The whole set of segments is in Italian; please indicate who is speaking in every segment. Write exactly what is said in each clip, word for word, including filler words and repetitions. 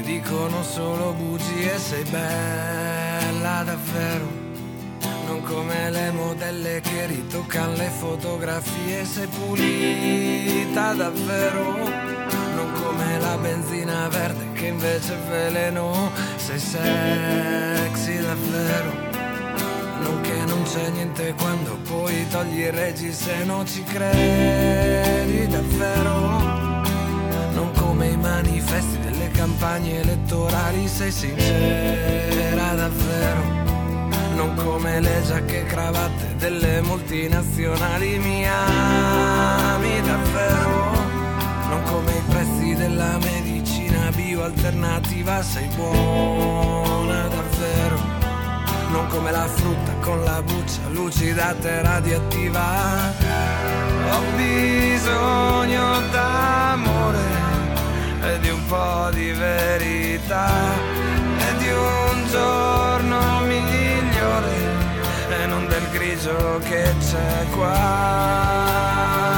Speaker 1: che dicono solo bugie. Sei bella davvero, non come le modelle che ritoccano le fotografie. Sei pulita davvero, non come la benzina verde che invece è veleno. Sei sexy davvero, non che non c'è niente quando poi togli il regi se non ci credi davvero. Non come i manifesti delle campagne elettorali. Sei sincera davvero, non come le giacche e cravatte delle multinazionali. Mi ami davvero, non come i prezzi della medicina bioalternativa. Sei buona davvero, non come la frutta con la buccia lucidata e radioattiva. Ho bisogno d'amore e di un po' di verità e di un giorno migliore e non del grigio che c'è qua.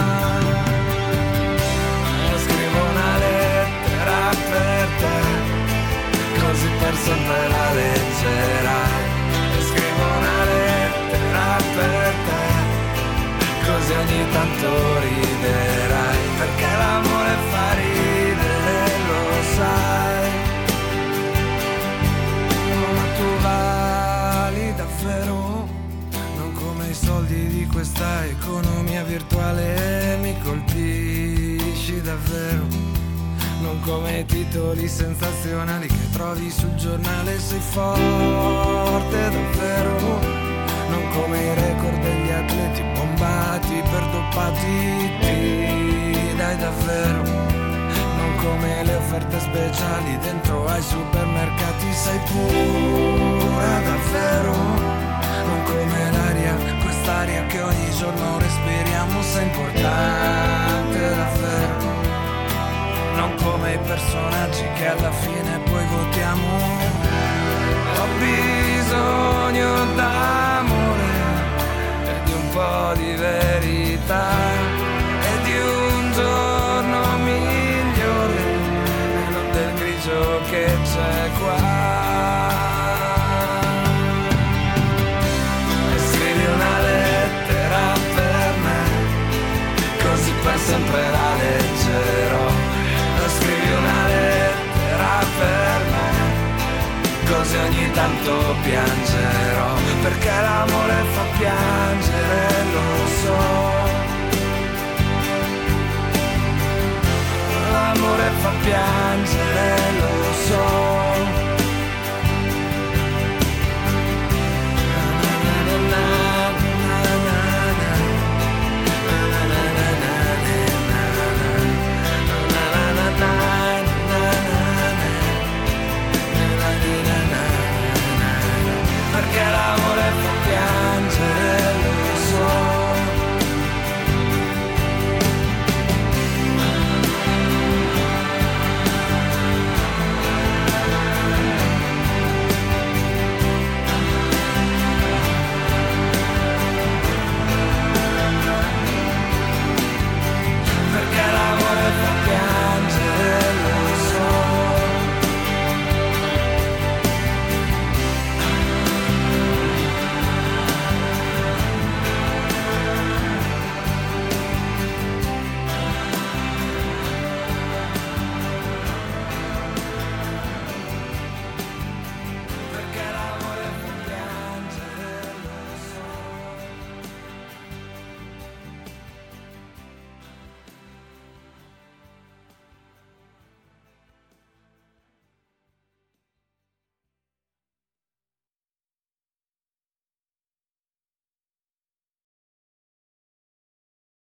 Speaker 1: Scrivo una lettera per te, così per sempre la leggerai. Scrivo una lettera per te, così ogni tanto riderai, perché l'amore fa ridere, lo sai. Ma tu vali davvero, non come i soldi di questa economia virtuale. Mi colpisci davvero, non come i titoli sensazionali che trovi sul giornale. Sei forte davvero, non come i record degli atleti bombati per doppati. Ti dai davvero, non come le offerte speciali dentro ai supermercati. Sei pura davvero, non come l'aria, quest'aria che ogni giorno respiriamo. Sei importante davvero, non come i personaggi che alla fine poi votiamo. Ho bisogno d'amore e di un po' di verità e di un giorno migliore e non del grigio che c'è qua. E scrivi una lettera per me, così per sempre la leggerò. Scrivi una lettera per me, così ogni tanto piangerò, perché l'amore fa piangere, lo so. L'amore fa piangere.